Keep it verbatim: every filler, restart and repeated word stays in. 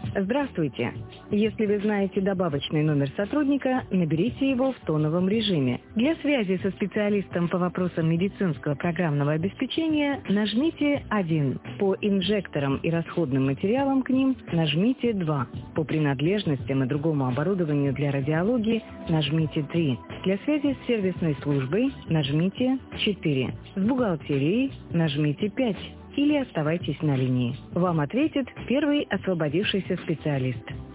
Здравствуйте. Если вы знаете добавочный номер сотрудника, наберите его в тоновом режиме. Для связи со специалистом по вопросам медицинского программного обеспечения нажмите один. По инжекторам и расходным материалам к ним нажмите два. По принадлежностям и другому оборудованию для радиологии нажмите три. Для связи с сервисной службой нажмите четыре. С бухгалтерией нажмите пять. Или оставайтесь на линии. Вам ответит первый освободившийся специалист.